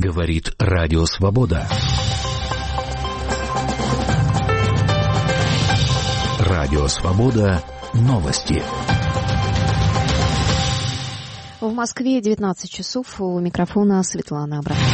Говорит Радио Свобода. Радио Свобода. Новости. В Москве 19 часов. У микрофона Светлана Абрамова.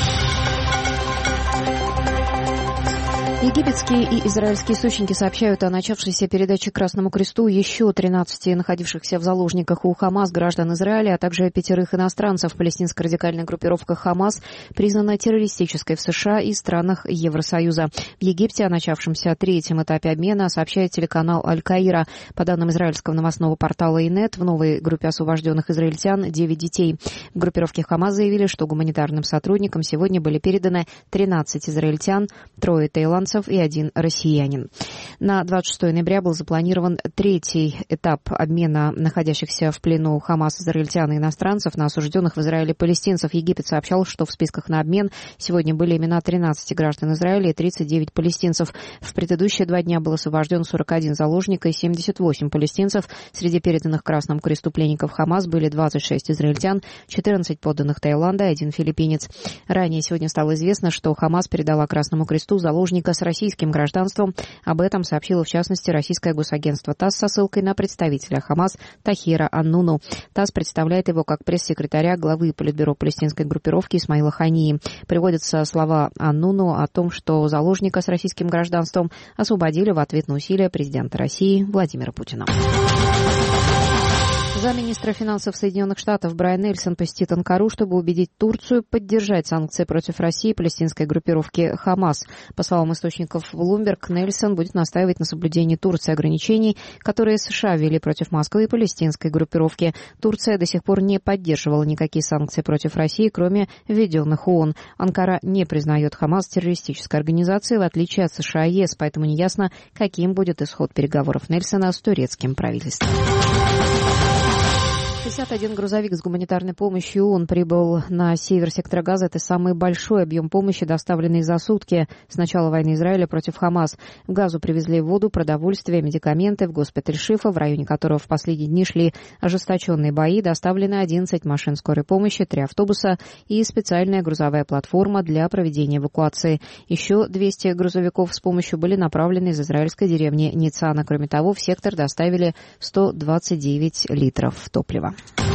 Египетские и израильские источники сообщают о начавшейся передаче Красному Кресту еще 13 находившихся в заложниках у ХАМАС граждан Израиля, а также 5 иностранцев. Палестинская радикальная группировка ХАМАС признана террористической в США и странах Евросоюза. В Египте о начавшемся 3-м этапе обмена сообщает телеканал Аль-Каира. По данным израильского новостного портала ИНЕТ, в новой группе освобожденных израильтян 9 детей. В группировке ХАМАС заявили, что гуманитарным сотрудникам сегодня были переданы 13 израильтян, 3 таиландцев и 1 россиянин. На 26 ноября был запланирован 3-й этап обмена находящихся в плену ХАМАС израильтян и иностранцев на осужденных в Израиле палестинцев. Египет сообщал, что в списках на обмен сегодня были имена 13 граждан Израиля и 39 палестинцев. В предыдущие 2 дня был освобожден 41 заложник и 78 палестинцев. Среди переданных Красному Кресту пленников ХАМАС были 26 израильтян, 14 подданных Таиланда и 1 филиппинец. Ранее сегодня стало известно, что ХАМАС передала Красному Кресту заложника с российским гражданством. Об этом сообщило, в частности, российское госагентство ТАСС со ссылкой на представителя ХАМАС Тахира Аннуну. ТАСС представляет его как пресс-секретаря главы Политбюро палестинской группировки Исмаила Хании. Приводятся слова Аннуну о том, что заложника с российским гражданством освободили в ответ на усилия президента России Владимира Путина. Замминистра финансов Соединенных Штатов Брайан Нельсон посетит Анкару, чтобы убедить Турцию поддержать санкции против России и палестинской группировки ХАМАС. По словам источников Bloomberg, Нельсон будет настаивать на соблюдении Турции ограничений, которые США ввели против Москвы и палестинской группировки. Турция до сих пор не поддерживала никакие санкции против России, кроме введенных ООН. Анкара не признает ХАМАС террористической организацией, в отличие от США и ЕС, поэтому неясно, каким будет исход переговоров Нельсона с турецким правительством. 61 грузовик с гуманитарной помощью ООН прибыл на север сектора Газа. Это самый большой объем помощи, доставленный за сутки с начала войны Израиля против ХАМАС. В Газу привезли воду, продовольствие, медикаменты. В госпиталь Шифа, в районе которого в последние дни шли ожесточенные бои, доставлены 11 машин скорой помощи, 3 автобуса и специальная грузовая платформа для проведения эвакуации. Еще 200 грузовиков с помощью были направлены из израильской деревни Ницана. Кроме того, в сектор доставили 129 литров топлива.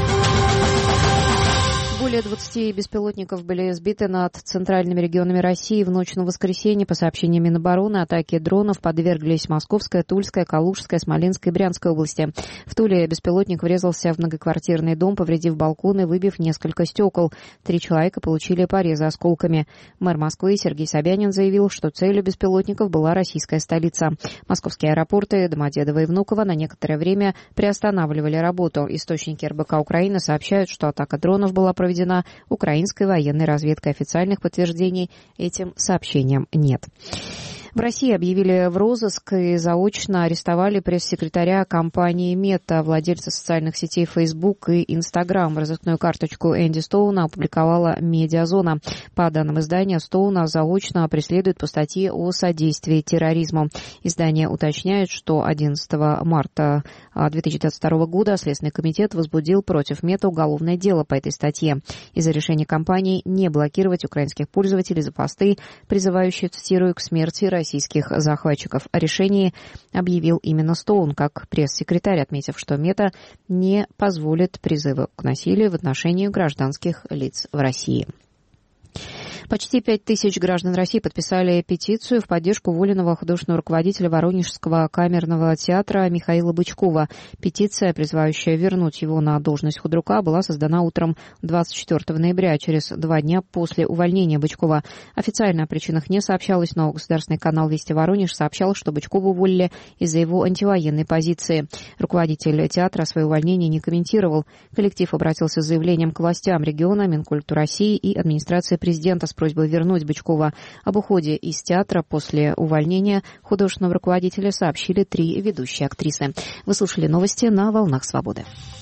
Более 20 беспилотников были сбиты над центральными регионами России в ночь на воскресенье. По сообщениям Минобороны, атаке дронов подверглись Московская, Тульская, Калужская, Смоленская и Брянская области. В Туле беспилотник врезался в многоквартирный дом, повредив балкон и выбив несколько стекол. 3 человека получили порезы осколками. Мэр Москвы Сергей Собянин заявил, что целью беспилотников была российская столица. Московские аэропорты Домодедово и Внуково на некоторое время приостанавливали работу. Источники РБК Украины сообщают, что атака дронов была проведена украинской военной разведкой. Официальных подтверждений этим сообщениям нет. В России объявили в розыск и заочно арестовали пресс-секретаря компании «Мета», владельца социальных сетей Facebook и Instagram. Розыскную карточку Энди Стоуна опубликовала «Медиазона». По данным издания, Стоуна заочно преследуют по статье о содействии терроризму. Издание уточняет, что 11 марта 2022 года Следственный комитет возбудил против «Мета» уголовное дело по этой статье из-за решения компании не блокировать украинских пользователей за посты, призывающие, цитирую, к смерти российских захватчиков. О решении объявил именно Стоун, как пресс-секретарь, отметив, что «Мета» не позволит призывы к насилию в отношении гражданских лиц в России. Почти 5000 граждан России подписали петицию в поддержку уволенного художественного руководителя Воронежского камерного театра Михаила Бычкова. Петиция, призывающая вернуть его на должность худрука, была создана утром 24 ноября, через 2 дня после увольнения Бычкова. Официально о причинах не сообщалось, но государственный канал «Вести Воронеж» сообщал, что Бычкова уволили из-за его антивоенной позиции. Руководитель театра свое увольнение не комментировал. Коллектив обратился с заявлением к властям региона, Минкульту России и администрации президента с просьбой вернуть Бычкова. Об уходе из театра после увольнения художественного руководителя сообщили 3 ведущие актрисы. Вы слушали новости на «Волнах Свободы».